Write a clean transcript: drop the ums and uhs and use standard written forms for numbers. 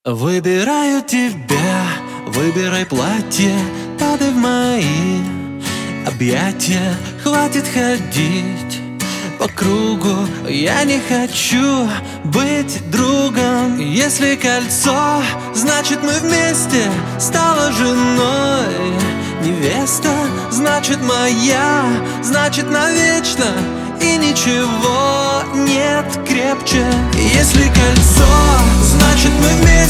Выбираю тебя, выбирай платье, падай в мои объятия. Хватит ходить по кругу, я не хочу быть другом. Если кольцо, значит мы вместе, стала женой. Невеста, значит моя, значит навечно. И ничего нет крепче. Если кольцо, значит мы вместе,